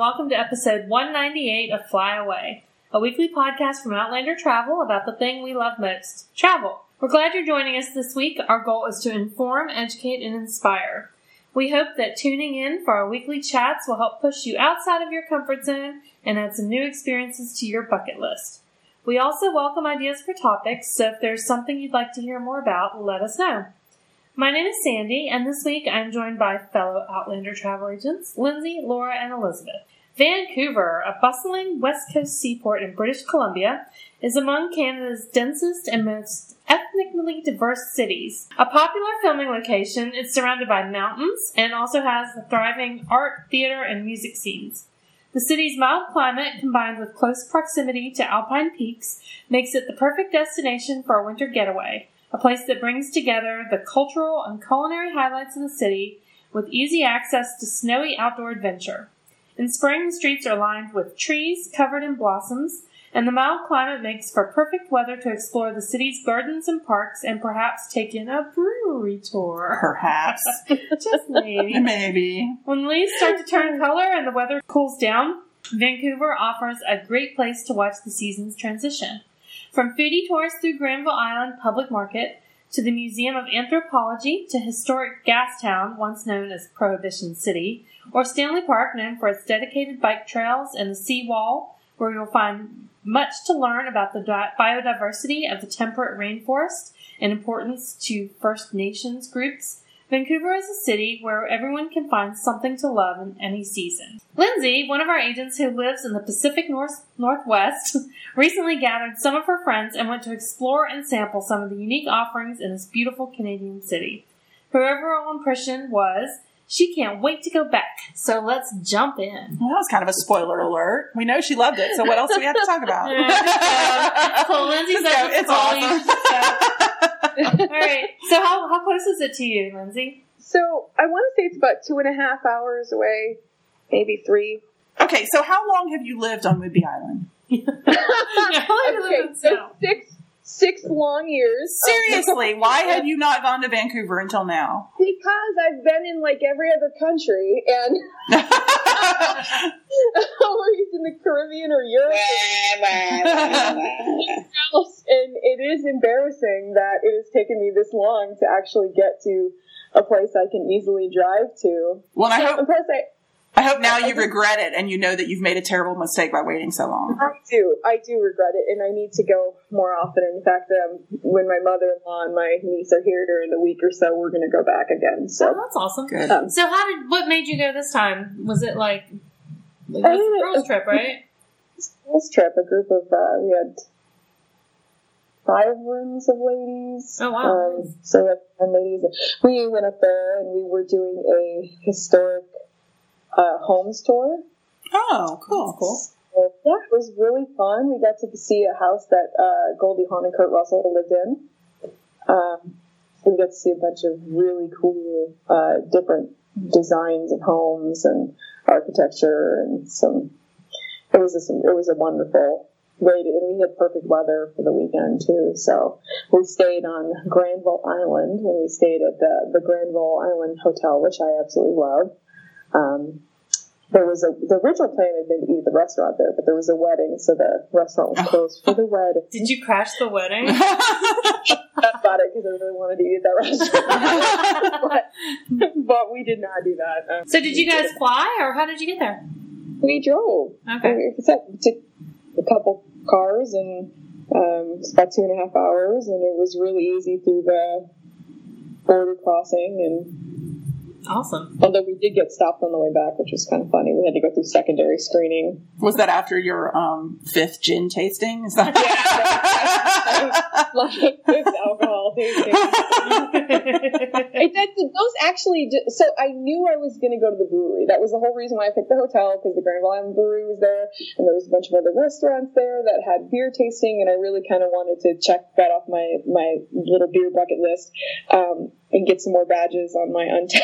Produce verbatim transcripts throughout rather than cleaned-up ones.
welcome to episode one ninety-eight of Fly Away, a weekly podcast from Outlander Travel about the thing we love most, travel. We're glad you're joining us this week. Our goal is to inform, educate, and inspire. We hope that tuning in for our weekly chats will help push you outside of your comfort zone and add some new experiences to your bucket list. We also welcome ideas for topics, so if there's something you'd like to hear more about, let us know. My name is Sandy, and this week I'm joined by fellow Outlander travel agents, Lindsay, Laura, and Elizabeth. Vancouver, a bustling west coast seaport in British Columbia, is among Canada's densest and most ethnically diverse cities. A popular filming location, it's surrounded by mountains and also has a thriving art, theater, and music scenes. The city's mild climate, combined with close proximity to alpine peaks, makes it the perfect destination for a winter getaway, a place that brings together the cultural and culinary highlights of the city with easy access to snowy outdoor adventure. In spring, the streets are lined with trees covered in blossoms, and the mild climate makes for perfect weather to explore the city's gardens and parks and perhaps take in a brewery tour. Perhaps. Just maybe. Maybe. When leaves start to turn color and the weather cools down, Vancouver offers a great place to watch the seasons transition. From foodie tours through Granville Island Public Market to the Museum of Anthropology to historic Gastown, once known as Prohibition City, or Stanley Park, known for its dedicated bike trails and the seawall, where you'll find much to learn about the biodiversity of the temperate rainforest and importance to First Nations groups. Vancouver is a city where everyone can find something to love in any season. Lindsay, one of our agents who lives in the Pacific North- Northwest, recently gathered some of her friends and went to explore and sample some of the unique offerings in this beautiful Canadian city. Her overall impression was, she can't wait to go back. So let's jump in. Well, that was kind of a spoiler alert. We know she loved it, so what else do we have to talk about? Yeah, so, so Lindsay's so up it's calling, awesome. So. All right. So how, how close is it to you, Lindsay? So I want to say it's about two and a half hours away, maybe three. Okay, so how long have you lived on Whidbey Island? Okay, so six six long years. Seriously, why have you not gone to Vancouver until now? Because I've been in like every other country and always in the Caribbean or Europe. And it is embarrassing that it has taken me this long to actually get to a place I can easily drive to. Well, I so, hope and plus I, I hope now you regret it and you know that you've made a terrible mistake by waiting so long. I do. I do regret it, and I need to go more often. In fact, um, when my mother-in-law and my niece are here in a week or so, we're going to go back again. So oh, that's awesome. Good. Um, so how did, what made you go this time? Was it like, it was a girls trip, right? Girls trip, a group of, uh, we had five rooms of ladies. Oh, wow. Um, so like ten ladies. We went up there and we were doing a historic uh, homes tour. Oh, cool. Cool. So, yeah, it was really fun. We got to see a house that uh, Goldie Hawn and Kurt Russell lived in. Um, we got to see a bunch of really cool, uh, different designs of homes and architecture and some. It was a, it was a wonderful way to, and we had perfect weather for the weekend too. So we stayed on Granville Island, and we stayed at the the Granville Island Hotel, which I absolutely love. Um, there was a the original plan had been to eat at the restaurant there, but there was a wedding, so the restaurant was closed for the wedding. Did you crash the wedding? That's about it, because I really wanted to eat at that restaurant, but, but we did not do that. Um, So did you guys fly, or how did you get there? We drove. Okay. We, we took a couple cars, and um, it's about two and a half hours, and it was really easy through the border crossing. And Awesome. although we did get stopped on the way back, which was kind of funny, we had to go through secondary screening. Was that after your um, fifth gin tasting? Is that- Yeah, like fifth alcohol tasting. it, that, those actually, did, so I knew I was going to go to the brewery. That was the whole reason why I picked the hotel, because the Granville Island Brewery was there, and there was a bunch of other restaurants there that had beer tasting, and I really kind of wanted to check that off my, my little beer bucket list. Um, and get some more badges on my untapped,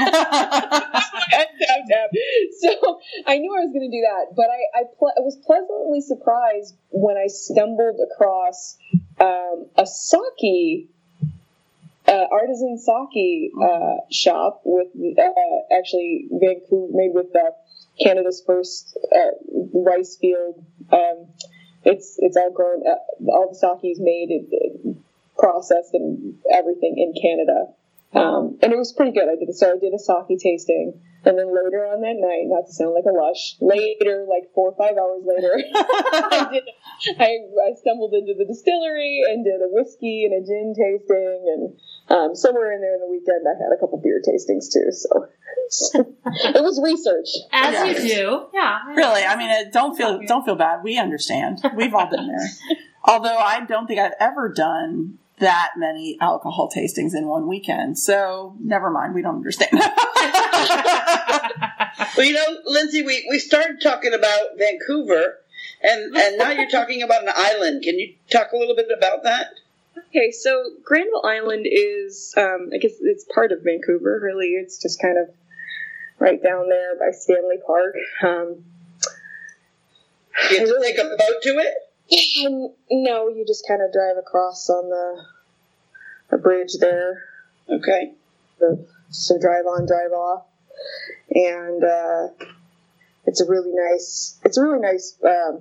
untapped app. So I knew I was going to do that, but I, I, ple- I was pleasantly surprised when I stumbled across um, a sake, uh, artisan sake uh, shop with uh, actually Vancouver, made with uh, Canada's first uh, rice field. Um, it's it's all grown. Uh, all the sake is made, it, it, processed, and everything in Canada. Um, and it was pretty good. I did so I did a sake tasting. And then later on that night, not to sound like a lush, later, like four or five hours later, I, did, I, I stumbled into the distillery and did a whiskey and a gin tasting. And um, somewhere in there in the weekend, I had a couple beer tastings too. So, so it was research. As Yeah. you do. Yeah. Really, I mean, it, don't feel don't feel bad. We understand. We've all been there. Although I don't think I've ever done that many alcohol tastings in one weekend. So never mind. We don't understand. Well, you know, Lindsay, we, we started talking about Vancouver, and, and now you're talking about an island. Can you talk a little bit about that? Okay, so Granville Island is, um, I guess it's part of Vancouver, really. It's just kind of right down there by Stanley Park. Um, You have to take a boat to it? and, no, you just kind of drive across on the, the bridge there. Okay. The, so drive on, drive off. And uh, it's a really nice, it's a really nice um,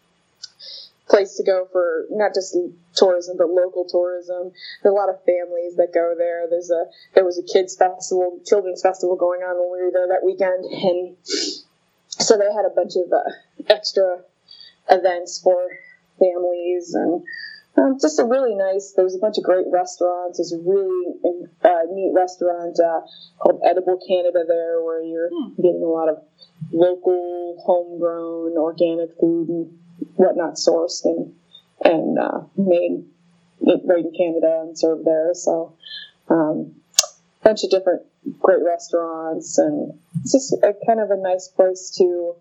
place to go for not just tourism, but local tourism. There's a lot of families that go there. There's a, there was a kids festival, children's festival going on when we were there that weekend. And so they had a bunch of uh, extra events for families and Um, just a really nice, there's a bunch of great restaurants. There's a really uh, neat restaurant uh, called Edible Canada there where you're hmm. getting a lot of local, homegrown, organic food and whatnot sourced and, and uh, made right in Canada and served there. So um, a bunch of different great restaurants, and it's just a, kind of a nice place to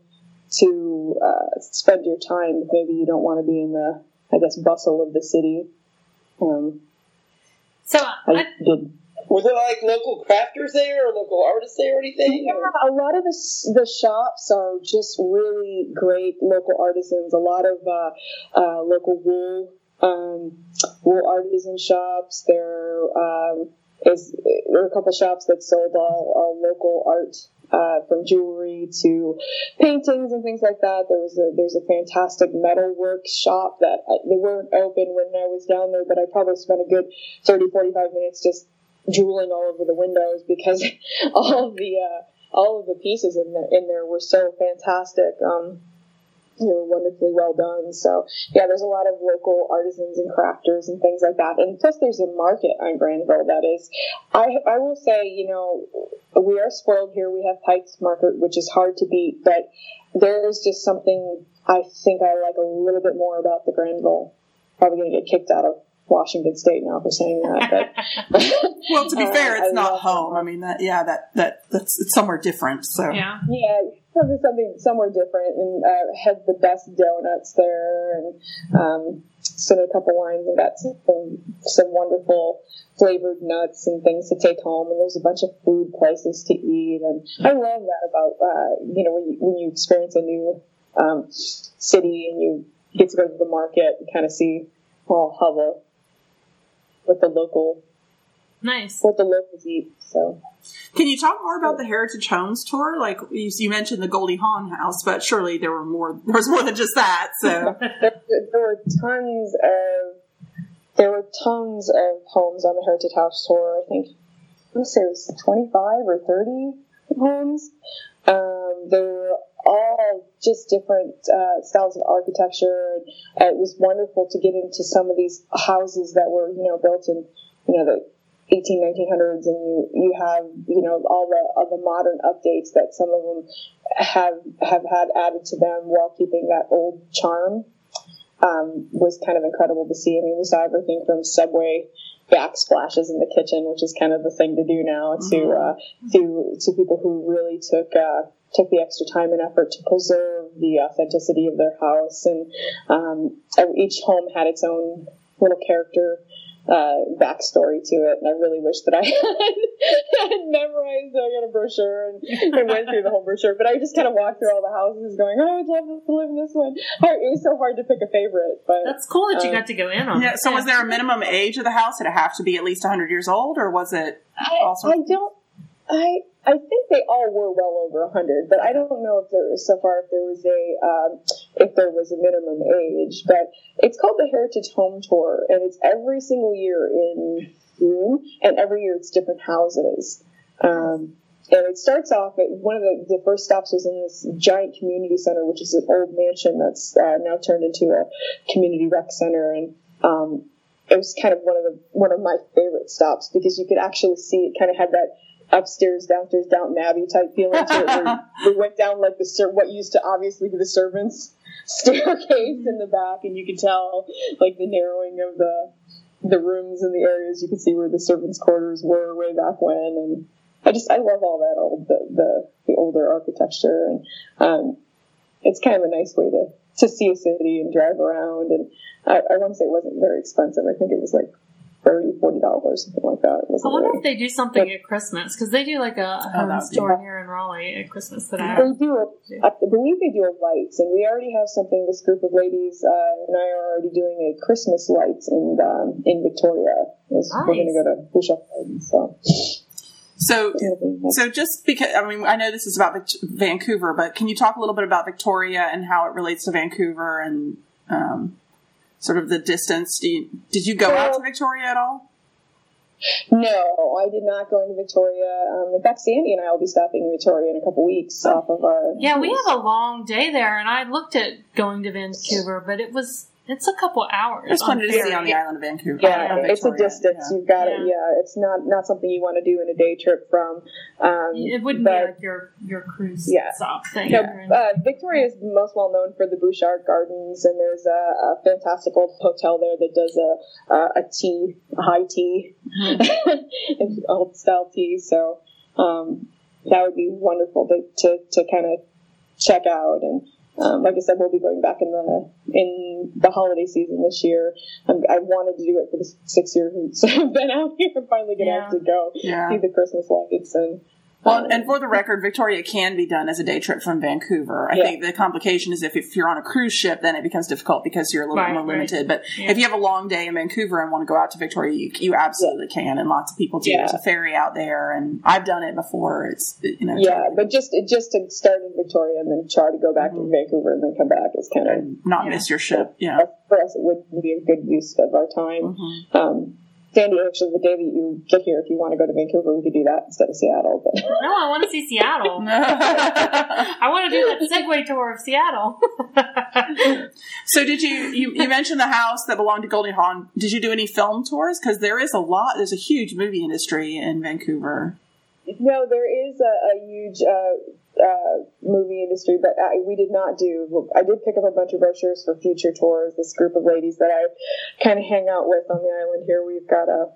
to uh, spend your time if maybe you don't want to be in the I guess, bustle of the city. Um, so, I, I did. Was it like local crafters there or local artists there or anything? Yeah, a lot of the, the shops are just really great local artisans. A lot of uh, uh, local wool um, wool artisan shops. There um, is there are a couple shops that sold all, all local art. Uh, from jewelry to paintings and things like that. There was a there's a fantastic metalwork shop that I, they weren't open when I was down there, but I probably spent a good thirty, forty-five minutes just jeweling all over the windows because all of the uh, all of the pieces in the, in there were so fantastic. Um, they were wonderfully well done. So yeah, there's a lot of local artisans and crafters and things like that. And plus there's a market on Granville that is, I, I will say, you know, we are spoiled here. We have Pike's Market, which is hard to beat, but there's just something I think I like a little bit more about the Granville. Probably going to get kicked out of Washington State now for saying that. But well, to be uh, fair, it's I not home. I mean, that yeah, that that that's it's somewhere different. So yeah, yeah, probably something somewhere different, and uh, had the best donuts there, and um, stood a couple lines and got some some wonderful flavored nuts and things to take home. And there's a bunch of food places to eat, and I love that about uh, you know when you when you experience a new um, city and you get to go to the market and kind of see all how the what the local nice what the locals eat. So, can you talk more about the Heritage Homes tour? Like you, you mentioned the Goldie Hawn house, but surely there were more. There was more than just that. So there, there were tons of there were tons of homes on the Heritage House tour. I think I want to say it was twenty-five or thirty homes. Um, they were all just different uh, styles of architecture. And it was wonderful to get into some of these houses that were, you know, built in, you know, the eighteen, nineteen hundreds, and you, you have, you know, all the all the modern updates that some of them have have had added to them while keeping that old charm. Um, was kind of incredible to see. I mean, we saw everything from subway backsplashes in the kitchen, which is kind of the thing to do now, to uh, to to people who really took uh, took the extra time and effort to preserve the authenticity of their house. And um, each home had its own little character uh, backstory to it, and I really wish that I had, had memorized. I got a brochure and, and went through the whole brochure, but I just kind of walked through all the houses, going, "Oh, I'd love to live in this one." It was so hard to pick a favorite, but that's cool that you um, got to go in on. yeah. So, was there a minimum age of the house? Did it have to be at least a hundred years old, or was it? I, Also- I don't. I I think they all were well over a hundred, but I don't know if there was so far if there was a um, if there was a minimum age. But it's called the Heritage Home Tour, and it's every single year in June, and every year it's different houses. Um, and it starts off at one of the, the first stops was in this giant community center, which is an old mansion that's uh, now turned into a community rec center, and um, it was kind of one of the one of my favorite stops because you could actually see it kind of had that upstairs, downstairs, Downton Abbey type feeling to it. Where we went down like the ser- what used to obviously be the servants' staircase in the back, and you could tell like the narrowing of the the rooms and the areas. You could see where the servants' quarters were way back when, and I just I love all that old the the, the older architecture, and um, it's kind of a nice way to to see a city and drive around. And I, I want to say it wasn't very expensive. I think it was like thirty, forty dollars, something like that. I wonder really, if they do something but, at Christmas, because they do like a home oh, store yeah. here in Raleigh at Christmas that I They do, a, I believe they do a lights, and we already have something, this group of ladies uh, and I are already doing a Christmas lights in um, in Victoria. Nice. We're going to go to Bouchard Gardens, so... So, so just because, I mean, I know this is about Vancouver, but can you talk a little bit about Victoria and how it relates to Vancouver and um, sort of the distance? Do you, did you go so, out to Victoria at all? No, I did not go into Victoria. Um, in fact, Sandy and I will be stopping in Victoria in a couple weeks off of our... Yeah, we have a long day there, and I looked at going to Vancouver, but it was... It's a couple hours. There's plenty to see on the island of Vancouver. Yeah, it's a distance. Yeah. You've got yeah. it. Yeah, it's not, not something you want to do in a day trip from. Um, it wouldn't but, be like your your cruise yeah. stop thing. No, uh, Victoria is most well known for the Bouchard Gardens, and there's a, a fantastic old hotel there that does a a, a tea, a high tea, mm-hmm. old style tea. So um, that would be wonderful to to, to kind of check out. And Um, like I said, we'll be going back in the in the holiday season this year. Um, I wanted to do it for the six years since I've been out here. I'm finally going to yeah. have to go yeah. see the Christmas lights. And well, um, and for the record, Victoria can be done as a day trip from Vancouver. I yeah. think the complication is if, if you're on a cruise ship, then it becomes difficult because you're a little right, more limited. Right. But yeah. if you have a long day in Vancouver and want to go out to Victoria, you, you absolutely yeah. can, and lots of people do. Yeah. There's a ferry out there, and I've done it before. It's you know yeah, totally. But just just to start in Victoria and then try to go back mm-hmm. to Vancouver and then come back is kind of not yeah. miss your ship. Yeah, for us, it would be a good use of our time. Mm-hmm. Um, Sandy, actually, the day that you get here, if you want to go to Vancouver, we could do that instead of Seattle. But. No, I want to see Seattle. I want to do that Segway tour of Seattle. So did you, you, you mentioned the house that belonged to Goldie Hawn. Did you do any film tours? Because there is a lot, there's a huge movie industry in Vancouver. No, there is a, a huge uh, uh, movie industry, but I, we did not do. I did pick up a bunch of brochures for future tours. This group of ladies that I kind of hang out with on the island here, we've got a,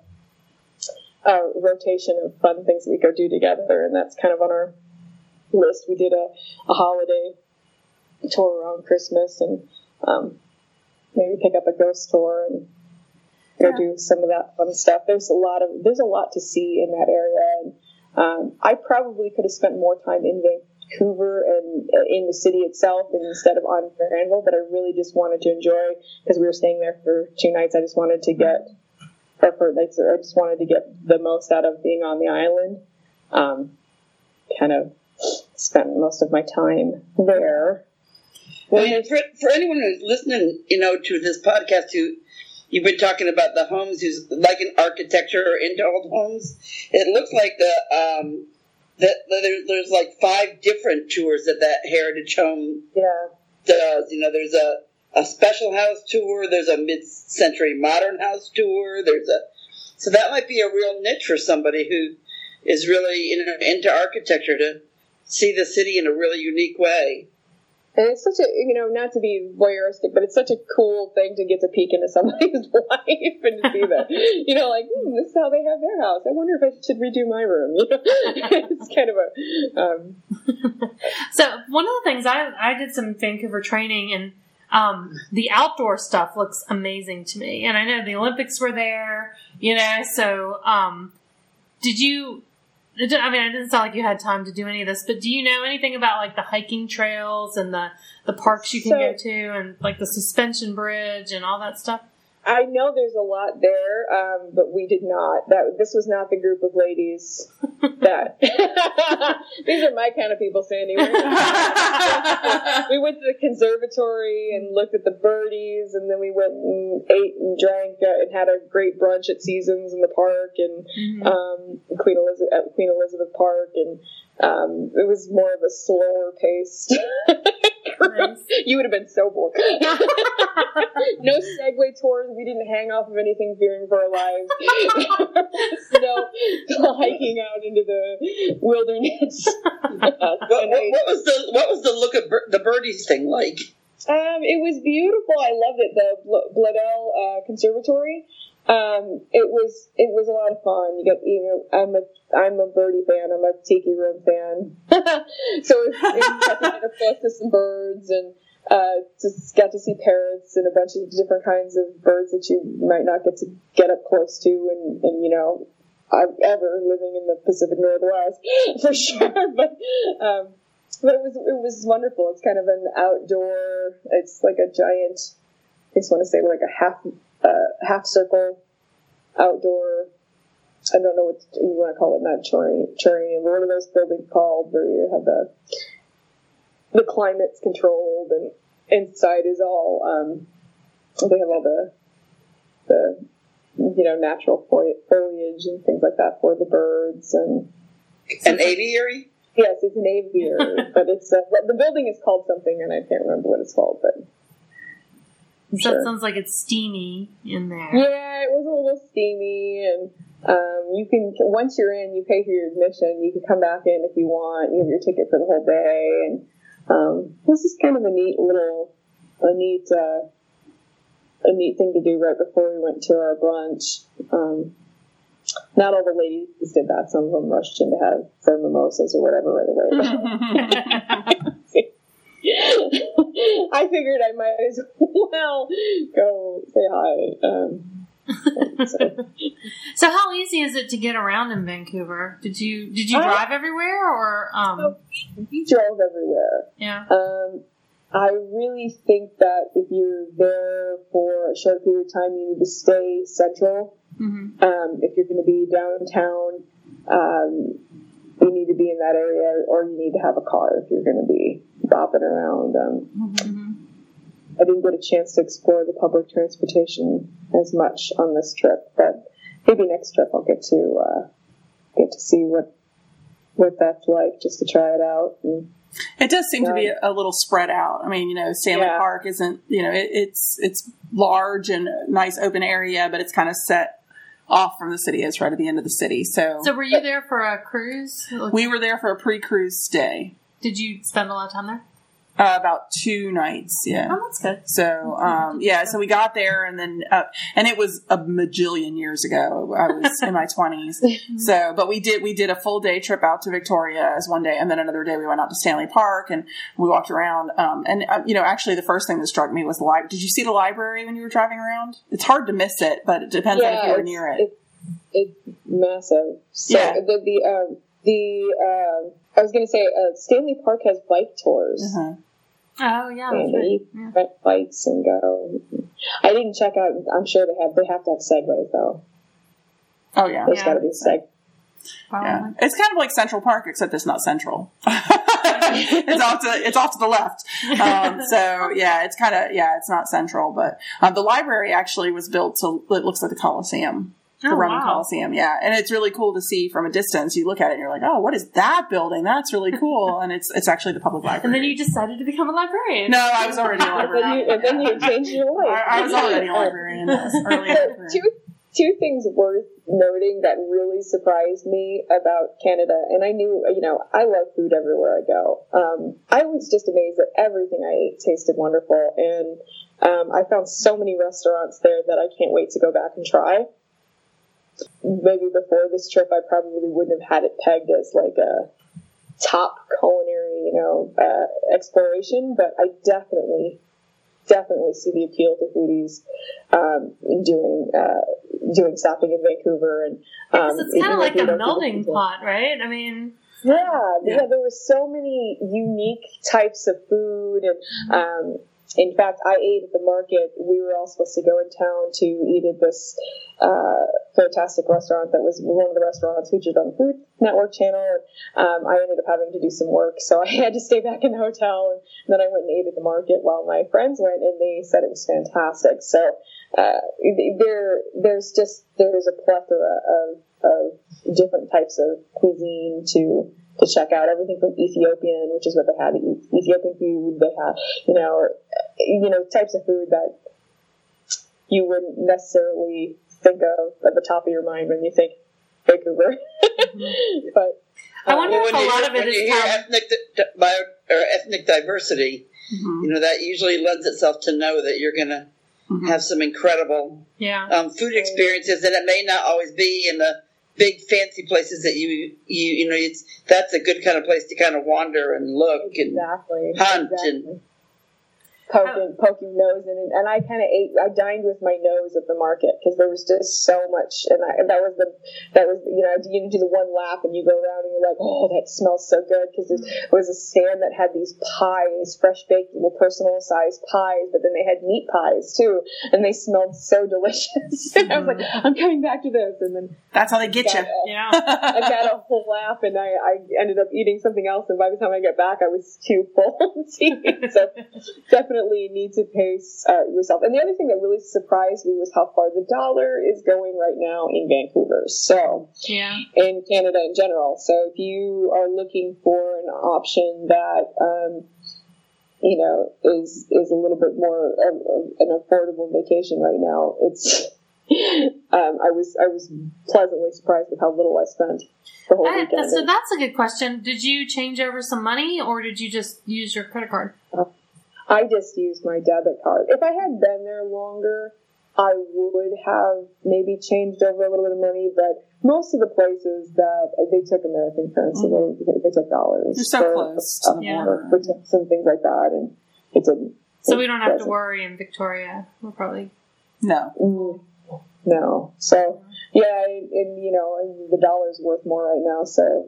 a rotation of fun things we go do together, and that's kind of on our list. We did a, a holiday tour around Christmas, and um, maybe pick up a ghost tour and go yeah. do some of that fun stuff. There's a lot of there's a lot to see in that area, and Um, I probably could have spent more time in Vancouver and uh, in the city itself instead of on Granville, but I really just wanted to enjoy, because we were staying there for two nights. I just wanted to get, or for nights, I just wanted to get the most out of being on the island. Um, kind of spent most of my time there. Well, you know, for, for anyone who's listening, you know, to this podcast who you've been talking about the homes who's like an architecture or into old homes. It looks like the um, that there's, there's like five different tours that that Heritage Home yeah. does. You know, there's a, a special house tour. There's a mid-century modern house tour. There's a so that might be a real niche for somebody who is really you know, into architecture to see the city in a really unique way. And it's such a, you know, not to be voyeuristic, but it's such a cool thing to get to peek into somebody's life and to see that, you know, like, hmm, this is how they have their house. I wonder if I should redo my room. You know? It's kind of a... Um... So one of the things, I I did some Vancouver training, and um, the outdoor stuff looks amazing to me. And I know the Olympics were there, you know, so um, did you... I mean, it didn't sound like you had time to do any of this, but do you know anything about like the hiking trails and the, the parks you can so, go to and like the suspension bridge and all that stuff? I know there's a lot there, um, but we did not. That this was not the group of ladies that. These are my kind of people, Sandy. We went to the conservatory and looked at the birdies, and then we went and ate and drank uh, and had a great brunch at Seasons in the park and mm-hmm. um, Queen Elizabeth at Queen Elizabeth Park, and um, it was more of a slower paced. Nice. You would have been so bored. No Segway tours. We didn't hang off of anything fearing for our lives. No hiking out into the wilderness. what, what, what was the what was the look of bir- the birdies thing like? Um, it was beautiful. I loved it. The Bl- Bladel uh, Conservatory. Um, it was it was a lot of fun. You got you know I'm a I'm a birdie fan. I'm a tiki room fan. So it, it got to get close to some birds and uh, just got to see parrots and a bunch of different kinds of birds that you might not get to get up close to. And, and you know, I've ever living in the Pacific Northwest for sure. But um, but it was it was wonderful. It's kind of an outdoor. It's like a giant. I just want to say like a half. Uh, half circle outdoor. I don't know what you want to call it. Not terrarium. What are those buildings called where you have the the climate's controlled and inside is all. Um, they have all the the you know natural foliage and things like that for the birds and an aviary. Yes, it's an aviary, but it's uh, the building is called something and I can't remember what it's called, but. So sure. It sounds like it's steamy in there. Yeah, it was a little steamy, and um, you can once you're in, you pay for your admission. You can come back in if you want. You have your ticket for the whole day, and um, this is kind of a neat little, a neat, uh, a neat thing to do right before we went to our brunch. Um, not all the ladies did that. Some of them rushed in to have their mimosas or whatever right away. I figured I might as well go say hi. Um, so. so, how easy is it to get around in Vancouver? Did you did you drive I, everywhere, or um? We drove everywhere. Yeah. Um, I really think that if you're there for a short period of time, you need to stay central. Mm-hmm. Um, if you're going to be downtown, um, you need to be in that area, or you need to have a car if you're going to be bopping around. Um, mm-hmm. I didn't get a chance to explore the public transportation as much on this trip, but maybe next trip I'll get to uh, get to see what what that's like, just to try it out. And, it does seem yeah. to be a, a little spread out. I mean, you know, Stanley yeah. Park isn't, you know, it, it's it's large and a nice open area, but it's kind of set off from the city. It's right at the end of the city. So, so were you there for a cruise? We were there for a pre-cruise stay. Did you spend a lot of time there? Uh, about two nights, yeah. Oh, that's good. So, um, yeah, so we got there and then, uh, and it was a majillion years ago. I was in my twenties. So, but we did, we did a full day trip out to Victoria as one day. And then another day we went out to Stanley Park and we walked around. Um, and, uh, you know, actually the first thing that struck me was the library. Did you see the library when you were driving around? It's hard to miss it, but it depends yeah, on if you were near it. it. It's massive. So yeah. the, the, um, the, uh, I was going to say, uh, Stanley Park has bike tours. Uh-huh. Oh yeah, and that's right. you Yeah. rent bikes and go. I didn't check out. I'm sure they have. They have to have Segways though. Oh yeah, there's yeah. got to be Seg. Yeah, it's kind of like Central Park, except it's not central. it's off to it's off to the left. Um, so yeah, it's kind of yeah, it's not central, but um, the library actually was built to. It looks like the Colosseum. The oh, Roman wow. Colosseum, yeah. And it's really cool to see from a distance. You look at it and you're like, oh, what is that building? That's really cool. And it's it's actually the public library. And then you decided to become a librarian. No, I was already a librarian. And then you, and then you changed your life. I, I was already a librarian. Yes, early librarian. Two, two things worth noting that really surprised me about Canada. And I knew, you know, I love food everywhere I go. Um, I was just amazed that everything I ate tasted wonderful. And um, I found so many restaurants there that I can't wait to go back and try. Maybe before this trip, I probably wouldn't have had it pegged as like a top culinary, you know, uh, exploration. But I definitely, definitely see the appeal to foodies um, in doing uh, doing stopping in Vancouver. And um, it's kind of like a melting pot, right? I mean, yeah, yeah, yeah. There were so many unique types of food, and um, in fact, I ate at the market. We were all supposed to go in town to eat at this uh, fantastic restaurant that was one of the restaurants featured on the Food Network channel. Um, I ended up having to do some work, so I had to stay back in the hotel. And then I went and ate at the market while my friends went, and they said it was fantastic. So uh, there, there's just there's a plethora of, of different types of cuisine to. to check out. Everything from Ethiopian, which is what they had, Ethiopian food, they had, you know, you know, types of food that you wouldn't necessarily think of at the top of your mind when you think Vancouver. Mm-hmm. But uh, I wonder if a lot hear, of it when is you hear um, ethnic di- bio, or ethnic diversity, mm-hmm. you know, that usually lends itself to know that you're going to mm-hmm. have some incredible yeah. um, food experiences, and it may not always be in the big fancy places that you you you know it's that's a good kind of place to kind of wander and look exactly. and hunt exactly. and poking poking nose in it. And I kind of ate I dined with my nose at the market because there was just so much, and I, that was the that was you know you do the one lap and you go around and you're like, oh, that smells so good, because there was a stand that had these pies, fresh baked little personal sized pies, but then they had meat pies too, and they smelled so delicious. And I was like, I'm coming back to this. And then that's how they get you. A, yeah, I got a whole lap, and I, I ended up eating something else. And by the time I got back, I was too full. So definitely need to pace uh, yourself. And the other thing that really surprised me was how far the dollar is going right now in Vancouver. So yeah, in Canada in general. So if you are looking for an option that um, you know is is a little bit more of, of an affordable vacation right now, it's. um, I was I was pleasantly surprised with how little I spent the whole I, weekend. So that's a good question. Did you change over some money, or did you just use your credit card? Uh, I just used my debit card. If I had been there longer, I would have maybe changed over a little bit of money. But most of the places that they took American currency, mm-hmm. they, they took dollars. You're so for, close to uh, the yeah. border. for tips and things like that, and it didn't. So we don't have wasn't. to worry in Victoria. We'll probably no. Mm. No. So, yeah, and, and you know, and the dollar's worth more right now, so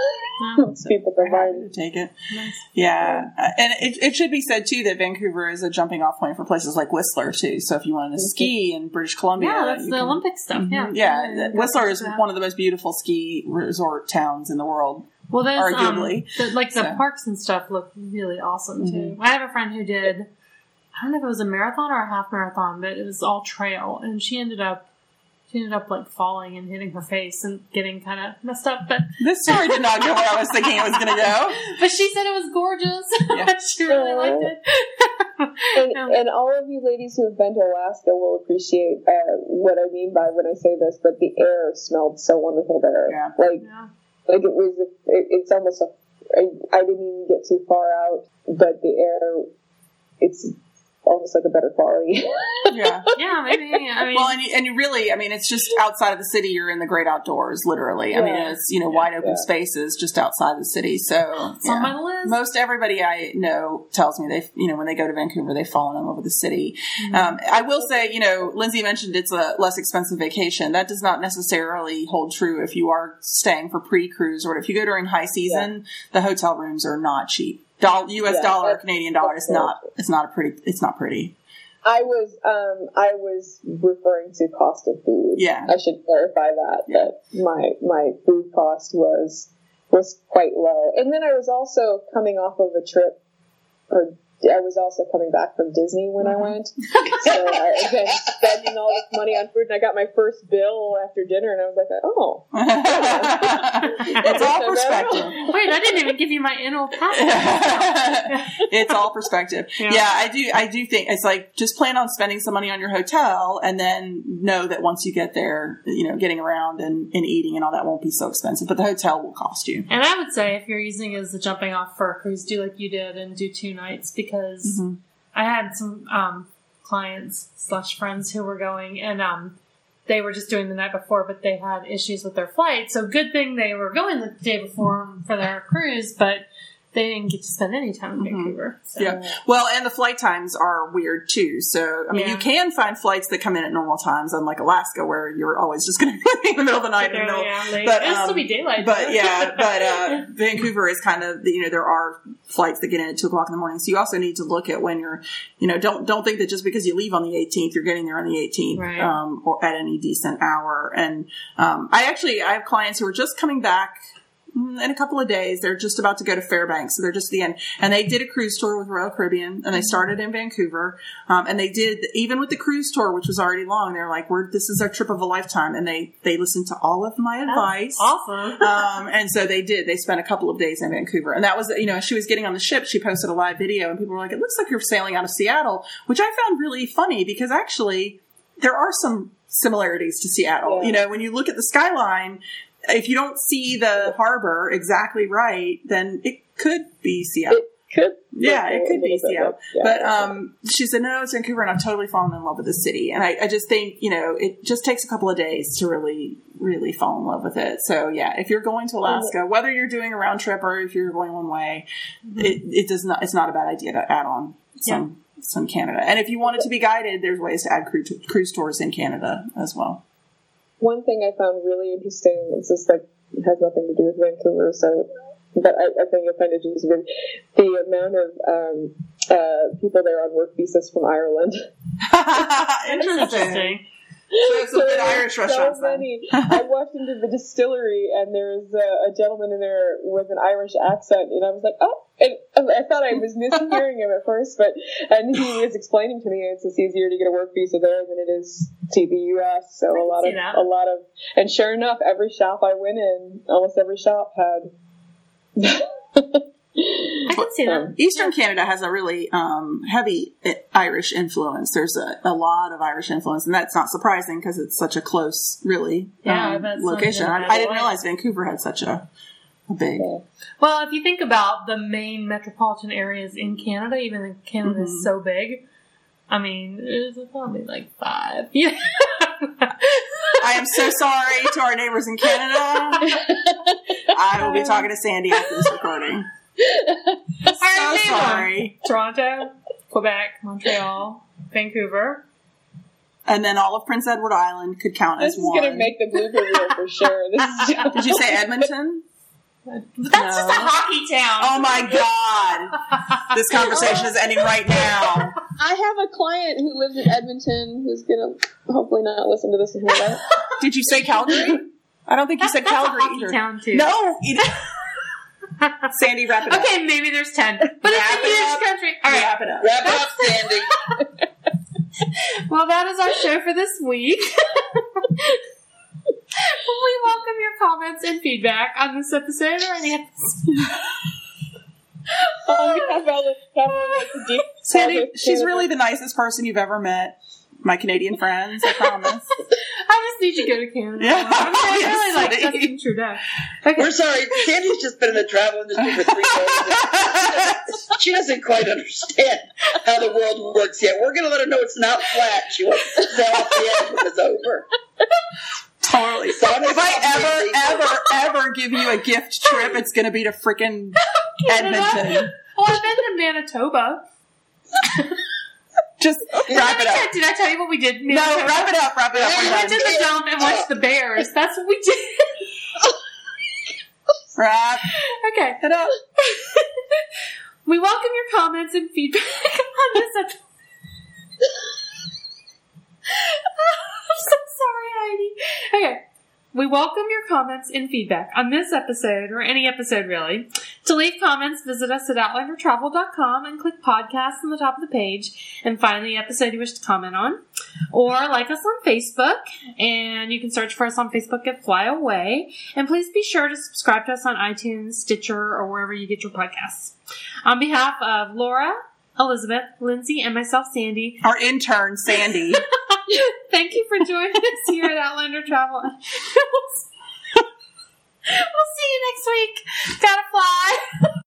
most people don't mind to take it. Nice. Yeah. Uh, and it, it should be said, too, that Vancouver is a jumping off point for places like Whistler, too. So if you wanted to mm-hmm. ski in British Columbia. Yeah, that's the can, Olympic stuff, mm-hmm. yeah. Yeah, yeah Whistler is one of the most beautiful ski resort towns in the world. Well, there's, arguably. Um, the, like, the so. parks and stuff look really awesome, too. Mm-hmm. I have a friend who did, I don't know if it was a marathon or a half marathon, but it was all trail, and she ended up She ended up like falling and hitting her face and getting kind of messed up. But this story did not go where I was thinking it was going to go. But she said it was gorgeous. Yeah. She really liked it. and, um, and all of you ladies who have been to Alaska will appreciate uh, what I mean by when I say this. But the air smelled so wonderful there. Yeah. Like, yeah. like it was. It, it's almost a. I, I didn't even get too far out, but the air. It's. Almost like a better quality. Yeah. Yeah, maybe. I mean, well, and you, and you really, I mean, it's just outside of the city. You're in the great outdoors, literally. Yeah. I mean, it's, you know, yeah. wide open yeah. spaces just outside the city. So, it's yeah. on my list. Most everybody I know tells me they, you know, when they go to Vancouver, they fall in love with the city. Mm-hmm. Um, I will say, you know, Lindsay mentioned it's a less expensive vacation. That does not necessarily hold true if you are staying for pre-cruise, or if you go during high season, yeah. the hotel rooms are not cheap. Doll, U S yeah, dollar or Canadian dollar is not, it's not a pretty, it's not pretty. I was um, I was referring to cost of food. Yeah, I should clarify that yeah. that my my food cost was was quite low. And then I was also coming off of a trip, or I was also coming back from Disney when mm-hmm. I went. So I, again, spending all this money on food, and I got my first bill after dinner, and I was like, oh. It's all perspective. Wait, I didn't even give you my annual pass. It's all perspective. Yeah. yeah, I do I do think it's like, just plan on spending some money on your hotel, and then know that once you get there, you know, getting around and, and eating and all that won't be so expensive, but the hotel will cost you. And I would say if you're using it as a jumping off for a cruise, do like you did and do two nights, because Because mm-hmm. I had some um, clients slash friends who were going, and um, they were just doing the night before, but they had issues with their flight. So good thing they were going the day before for their cruise. But they didn't get to spend any time in Mm-hmm. Vancouver. So. Yeah. Well, and the flight times are weird too. So, I mean, Yeah. you can find flights that come in at normal times, unlike Alaska, where you're always just going to be in the middle of the night. In the middle. Yeah, late. But, It'll um, still be daylight. But yeah, but uh, Vancouver is kind of, you know, there are flights that get in at two o'clock in the morning. So you also need to look at when you're, you know, don't don't think that just because you leave on the eighteenth, you're getting there on the eighteenth, Right. um, or at any decent hour. And um, I actually, I have clients who are just coming back in a couple of days. They're just about to go to Fairbanks, so they're just at the end. And they did a cruise tour with Royal Caribbean, and they started in Vancouver. Um, and they did, even with the cruise tour, which was already long, they're like, "We're this is our trip of a lifetime." And they they listened to all of my advice. Awesome. um, and so they did. They spent a couple of days in Vancouver, and that was, you know, as she was getting on the ship, she posted a live video, and people were like, "It looks like you're sailing out of Seattle," which I found really funny because actually there are some similarities to Seattle. Yeah. You know, when you look at the skyline, if you don't see the harbor exactly right, then it could be Seattle. It could. Yeah, it could be Seattle. Yeah. But um, she said, no, it's Vancouver, and I've totally fallen in love with the city. And I, I just think, you know, it just takes a couple of days to really, really fall in love with it. So, yeah, if you're going to Alaska, whether you're doing a round trip or if you're going one way, Mm-hmm. it, it does not, it's not a bad idea to add on some, yeah. some Canada. And if you want it to be guided, there's ways to add cruise, cruise tours in Canada as well. One thing I found really interesting is just like it has nothing to do with Vancouver, so but I, I think I find it just really the amount of um, uh, people there on work visas from Ireland. Interesting. So, so good Irish so restaurants. many. I walked into the distillery and there was a, a gentleman in there with an Irish accent, and I was like, oh. And I thought I was mishearing him at first, but and he was explaining to me it's just easier to get a work visa there than it is to the U S. So a lot of that. a lot of, and sure enough, every shop I went in, almost every shop had. I can see that. Eastern Canada has a really um, heavy Irish influence. There's a, a lot of Irish influence, and that's not surprising because it's such a close, really, Yeah, um, that's location. not even I, I didn't bad. realize Vancouver had such a, a big. Well, if you think about the main metropolitan areas in Canada, even though Canada Mm-hmm. is so big, I mean, it's probably like five. Yeah. I am so sorry to our neighbors in Canada. I will be talking to Sandy after this recording. So right, sorry. Toronto, Quebec, Montreal, Vancouver. And then all of Prince Edward Island could count This as is one. going to make the blooper reel for sure. This is just, Did you say Edmonton? But that's just a hockey town. Oh my God. This conversation is ending right now. I have a client who lives in Edmonton who's going to hopefully not listen to this and hear that. Did you say Calgary? I don't think you That's, said that's Calgary a hockey either. town too. No. It, Sandy, wrap it up. Okay, maybe there's ten. But Wrap it's a it huge up. country. All right. Wrap it up. Wrap it up, Sandy. Well, that is our show for this week. We welcome your comments and feedback on this episode or any episode. Oh, we have all the- have all the deep- Sandy, she's really the nicest person you've ever met. My Canadian friends, I promise. I just need to go to Canada. Yeah. I, mean, I Yes, really like Sandy. Justin Trudeau. Okay. We're sorry. Sandy's just been in the travel industry for three years. She doesn't quite understand how the world works yet. We're going to let her know it's not flat. She wants to sail off the edge when it's over. Totally. Sonnet If I Sandy. ever, ever, ever give you a gift trip, it's going to be to freaking Canada. Edmonton. Oh, I've been to Manitoba. Just wrap it Did I- up. Did I tell you what we did in No, Manitoba? wrap it up, wrap it up. We We're went to done. the dump and watched the bears. That's what we did. Wrap Okay. it up. We welcome your comments and feedback on this episode. I'm so sorry, Heidi. Okay. We welcome your comments and feedback on this episode, or any episode really. To leave comments, visit us at outlander travel dot com and click podcast on the top of the page and find the episode you wish to comment on. Or like us on Facebook, and you can search for us on Facebook at Fly Away. And please be sure to subscribe to us on iTunes, Stitcher, or wherever you get your podcasts. On behalf of Laura, Elizabeth, Lindsay, and myself, Sandy, Our intern, Sandy. thank you for joining us here at Outlander Travel. We'll see you next week. Gotta fly.